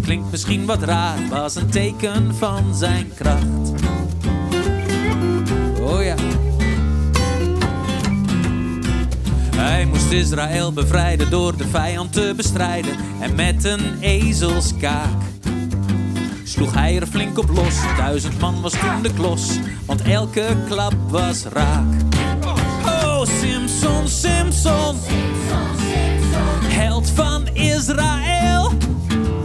klinkt misschien wat raar, was een teken van zijn kracht. Oh ja. Hij moest Israël bevrijden door de vijand te bestrijden. En met een ezelskaak sloeg hij er flink op los. 1000 man was toen de klos, want elke klap was raak. Oh, Samson, Samson, held van Israël.